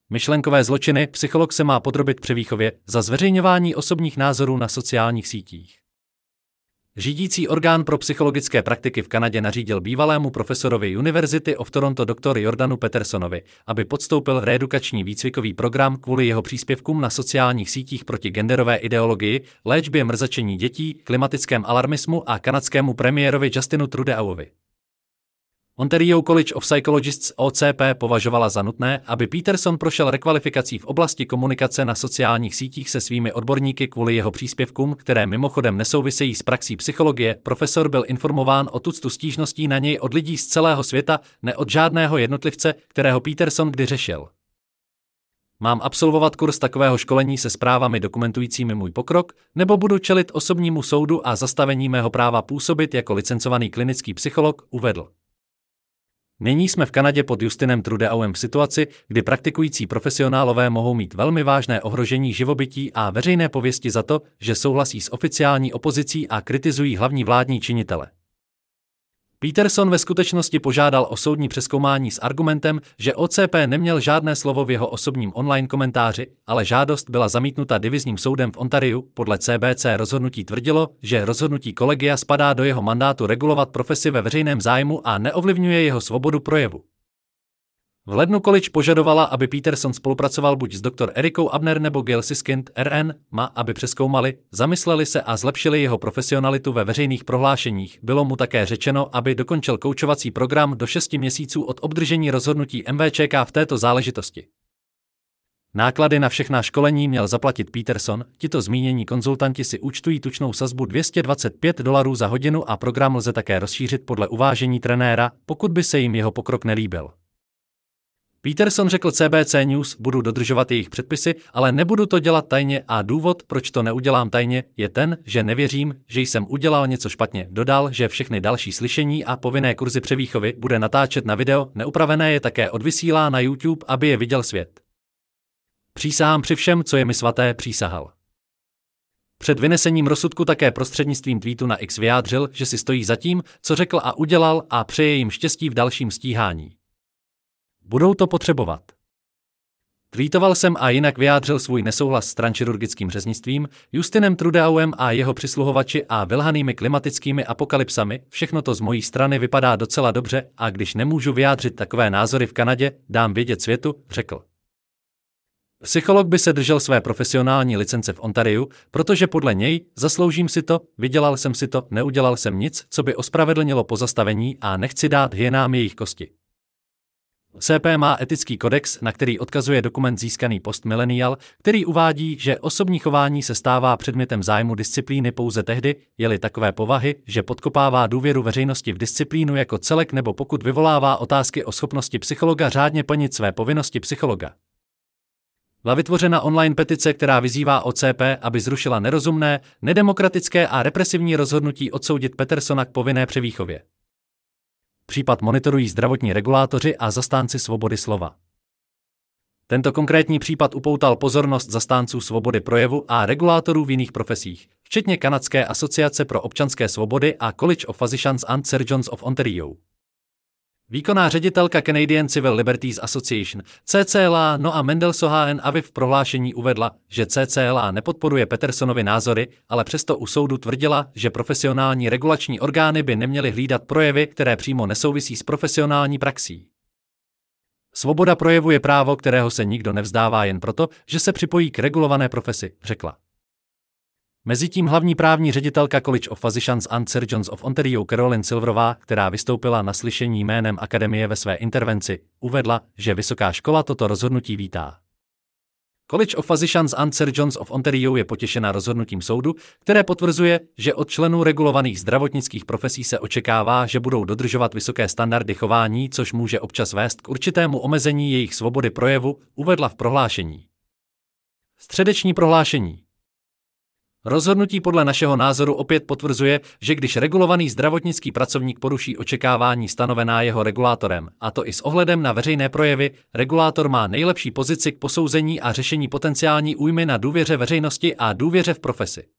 Myšlenkové zločiny psycholog se má podrobit převýchově za zveřejňování osobních názorů na sociálních sítích. Řídící orgán pro psychologické praktiky v Kanadě nařídil bývalému profesorovi University of Toronto dr. Jordanu Petersonovi, aby podstoupil reedukační výcvikový program kvůli jeho příspěvkům na sociálních sítích proti genderové ideologii, léčbě mrzačení dětí, klimatickém alarmismu a kanadskému premiérovi Justinu Trudeauovi. Ontario College of Psychologists OCP považovala za nutné, aby Peterson prošel rekvalifikací v oblasti komunikace na sociálních sítích se svými odborníky kvůli jeho příspěvkům, které mimochodem nesouvisejí s praxí psychologie. Profesor byl informován o tuctu stížností na něj od lidí z celého světa, ne od žádného jednotlivce, kterého Peterson kdy řešil. Mám absolvovat kurz takového školení se zprávami dokumentujícími můj pokrok, nebo budu čelit osobnímu soudu a zastavení mého práva působit jako licencovaný klinický psycholog, uvedl. Nyní jsme v Kanadě pod Justinem Trudeauem v situaci, kdy praktikující profesionálové mohou mít velmi vážné ohrožení živobytí a veřejné pověsti za to, že souhlasí s oficiální opozicí a kritizují hlavní vládní činitele. Peterson ve skutečnosti požádal o soudní přezkoumání s argumentem, že OCP neměl žádné slovo v jeho osobním online komentáři, ale žádost byla zamítnuta divizním soudem v Ontariu. Podle CBC rozhodnutí tvrdilo, že rozhodnutí kolegia spadá do jeho mandátu regulovat profesi ve veřejném zájmu a neovlivňuje jeho svobodu projevu. V lednu college požadovala, aby Peterson spolupracoval buď s dr. Erikou Abner nebo Gail Siskind, RN, aby přezkoumali, zamysleli se a zlepšili jeho profesionalitu ve veřejných prohlášeních. Bylo mu také řečeno, aby dokončil koučovací program do 6 měsíců od obdržení rozhodnutí MVČK v této záležitosti. Náklady na všechna školení měl zaplatit Peterson, tito zmínění konzultanti si účtují tučnou sazbu $225 za hodinu a program lze také rozšířit podle uvážení trenéra, pokud by se jim jeho pokrok nelíbil. Peterson řekl CBC News, budu dodržovat jejich předpisy, ale nebudu to dělat tajně a důvod, proč to neudělám tajně, je ten, že nevěřím, že jsem udělal něco špatně. Dodal, že všechny další slyšení a povinné kurzy převýchovy bude natáčet na video, neupravené je také odvysílá na YouTube, aby je viděl svět. Přísahám při všem, co je mi svaté, přísahal. Před vynesením rozsudku také prostřednictvím tweetu na X vyjádřil, že si stojí za tím, co řekl a udělal a přeje jim štěstí v dalším stíhání. Budou to potřebovat. Tweetoval jsem a jinak vyjádřil svůj nesouhlas s transchirurgickým řeznictvím, Justinem Trudeauem a jeho přisluhovači a vylhanými klimatickými apokalypsami. Všechno to z mojí strany vypadá docela dobře a když nemůžu vyjádřit takové názory v Kanadě, dám vědět světu, řekl. Psycholog by se držel své profesionální licence v Ontariu, protože podle něj zasloužím si to, vydělal jsem si to, neudělal jsem nic, co by ospravedlnilo pozastavení a nechci dát hyenám jejich kosti. CP má etický kodex, na který odkazuje dokument získaný postmillennial, který uvádí, že osobní chování se stává předmětem zájmu disciplíny pouze tehdy, je-li takové povahy, že podkopává důvěru veřejnosti v disciplínu jako celek nebo pokud vyvolává otázky o schopnosti psychologa řádně plnit své povinnosti psychologa. Byla vytvořena online petice, která vyzývá OCP, aby zrušila nerozumné, nedemokratické a represivní rozhodnutí odsoudit Petersona k povinné převýchově. Případ monitorují zdravotní regulátoři a zastánci svobody slova. Tento konkrétní případ upoutal pozornost zastánců svobody projevu a regulátorů v jiných profesích, včetně Kanadské asociace pro občanské svobody a College of Physicians and Surgeons of Ontario. Výkonná ředitelka Canadian Civil Liberties Association, CCLA Noa Mendelsohn Aviv v prohlášení uvedla, že CCLA nepodporuje Petersonovy názory, ale přesto u soudu tvrdila, že profesionální regulační orgány by neměly hlídat projevy, které přímo nesouvisí s profesionální praxí. Svoboda projevu je právo, kterého se nikdo nevzdává jen proto, že se připojí k regulované profesi, řekla. Mezitím hlavní právní ředitelka College of Physicians and Surgeons of Ontario Caroline Silverová, která vystoupila na slyšení jménem akademie ve své intervenci, uvedla, že vysoká škola toto rozhodnutí vítá. College of Physicians and Surgeons of Ontario je potěšena rozhodnutím soudu, které potvrzuje, že od členů regulovaných zdravotnických profesí se očekává, že budou dodržovat vysoké standardy chování, což může občas vést k určitému omezení jejich svobody projevu, uvedla v prohlášení. Středeční prohlášení. Rozhodnutí podle našeho názoru opět potvrzuje, že když regulovaný zdravotnický pracovník poruší očekávání stanovená jeho regulátorem, a to i s ohledem na veřejné projevy, regulátor má nejlepší pozici k posouzení a řešení potenciální újmy na důvěře veřejnosti a důvěře v profesi.